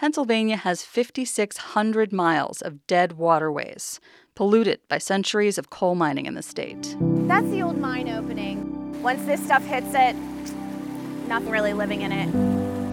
Pennsylvania has 5,600 miles of dead waterways, polluted by centuries of coal mining in the state. That's the old mine opening. Once this stuff hits it, nothing really living in it.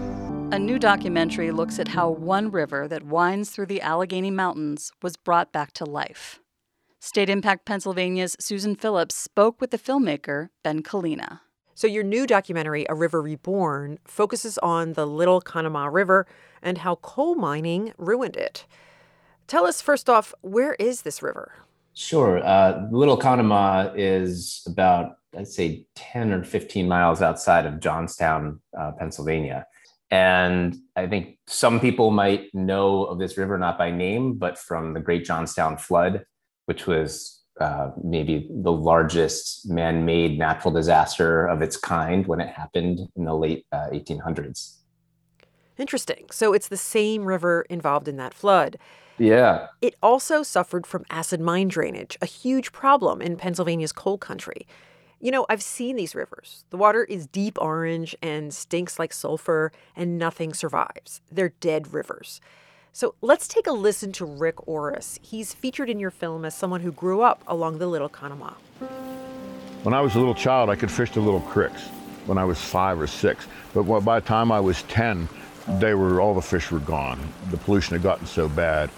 A new documentary looks at how one river that winds through the Allegheny Mountains was brought back to life. State Impact Pennsylvania's Susan Phillips spoke with the filmmaker, Ben Kalina. So your new documentary, A River Reborn, focuses on the Little Conemaugh River and how coal mining ruined it. Tell us, first off, where is this river? Sure. Little Conemaugh is about, I'd say, 10 or 15 miles outside of Johnstown, Pennsylvania. And I think some people might know of this river, not by name, but from the Great Johnstown Flood, which was maybe the largest man-made natural disaster of its kind when it happened in the late 1800s. Interesting. So it's the same river involved in that flood. Yeah. It also suffered from acid mine drainage, a huge problem in Pennsylvania's coal country. You know, I've seen these rivers. The water is deep orange and stinks like sulfur, and nothing survives. They're dead rivers. So let's take a listen to Rick Orris. He's featured in your film as someone who grew up along the Little Conemaugh. When I was a little child, I could fish the little creeks when I was 5 or 6. But by the time I was 10, all the fish were gone. The pollution had gotten so bad.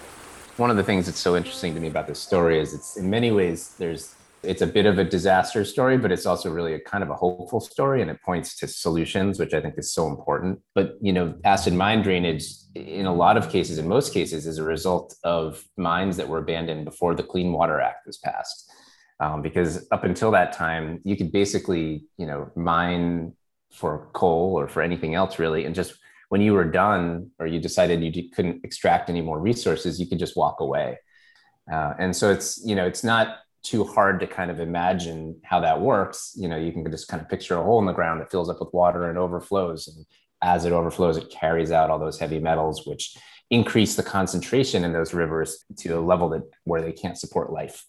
One of the things that's so interesting to me about this story is it's in many ways it's a bit of a disaster story, but it's also really a kind of a hopeful story, and it points to solutions, which I think is so important. But, acid mine drainage, in a lot of cases, in most cases, is a result of mines that were abandoned before the Clean Water Act was passed. Because up until that time, you could basically, mine for coal or for anything else, really, and just when you were done or you decided you couldn't extract any more resources, you could just walk away. And so it's not too hard to kind of imagine how that works. You can just kind of picture a hole in the ground that fills up with water and overflows. And as it overflows, it carries out all those heavy metals, which increase the concentration in those rivers to a level where they can't support life.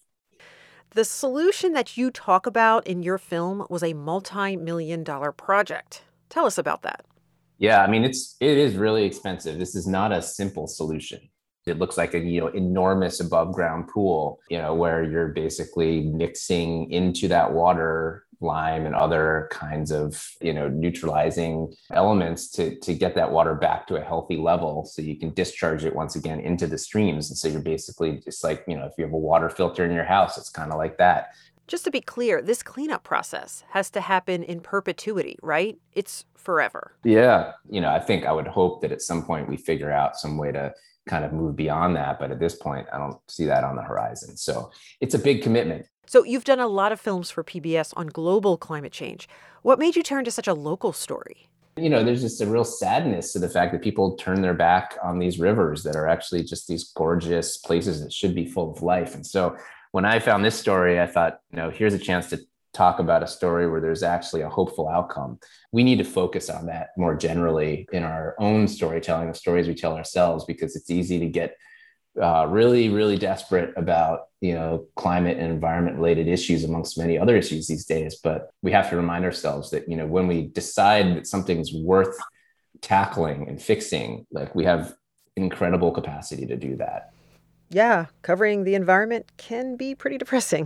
The solution that you talk about in your film was a multi-million-dollar project. Tell us about that. Yeah, it is really expensive. This is not a simple solution. It looks like an enormous above ground pool, where you're basically mixing into that water lime and other kinds of, neutralizing elements to get that water back to a healthy level so you can discharge it once again into the streams. And so you're basically just like, if you have a water filter in your house, it's kind of like that. Just to be clear, this cleanup process has to happen in perpetuity, right? It's forever. Yeah. I would hope that at some point we figure out some way to kind of move beyond that. But at this point, I don't see that on the horizon. So it's a big commitment. So you've done a lot of films for PBS on global climate change. What made you turn to such a local story? There's just a real sadness to the fact that people turn their back on these rivers that are actually just these gorgeous places that should be full of life. And so when I found this story, I thought, here's a chance to talk about a story where there's actually a hopeful outcome. We need to focus on that more generally in our own storytelling, the stories we tell ourselves, because it's easy to get really, really desperate about, climate and environment related issues amongst many other issues these days. But we have to remind ourselves that, when we decide that something's worth tackling and fixing, like we have incredible capacity to do that. Yeah, covering the environment can be pretty depressing.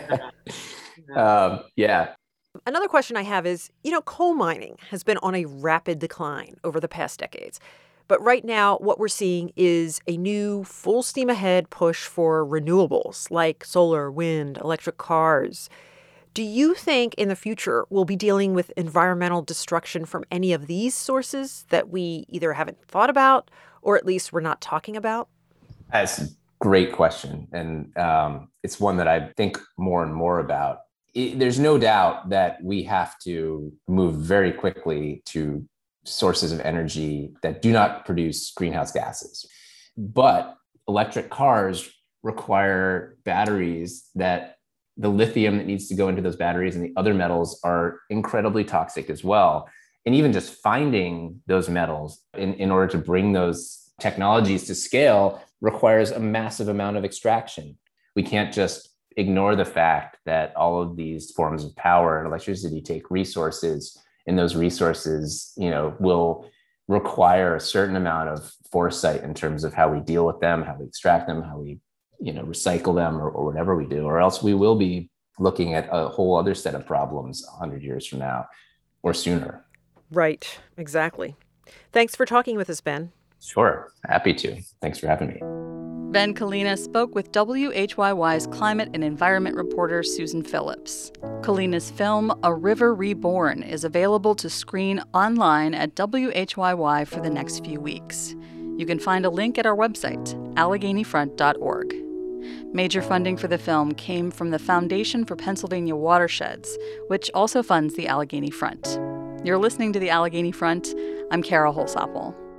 Yeah. Another question I have is, coal mining has been on a rapid decline over the past decades. But right now, what we're seeing is a new full steam ahead push for renewables like solar, wind, electric cars. Do you think in the future we'll be dealing with environmental destruction from any of these sources that we either haven't thought about or at least we're not talking about? That's a great question. And it's one that I think more and more about. There's no doubt that we have to move very quickly to sources of energy that do not produce greenhouse gases. But electric cars require batteries that the lithium that needs to go into those batteries and the other metals are incredibly toxic as well. And even just finding those metals in order to bring those technologies to scale requires a massive amount of extraction. We can't just ignore the fact that all of these forms of power and electricity take resources, and those resources, will require a certain amount of foresight in terms of how we deal with them, how we extract them, how we, recycle them or whatever we do, or else we will be looking at a whole other set of problems 100 years from now or sooner. Right, exactly. Thanks for talking with us, Ben. Sure, happy to. Thanks for having me. Ben Kalina spoke with WHYY's climate and environment reporter Susan Phillips. Kalina's film, A River Reborn, is available to screen online at WHYY for the next few weeks. You can find a link at our website, AlleghenyFront.org. Major funding for the film came from the Foundation for Pennsylvania Watersheds, which also funds the Allegheny Front. You're listening to the Allegheny Front. I'm Kara Holsapple.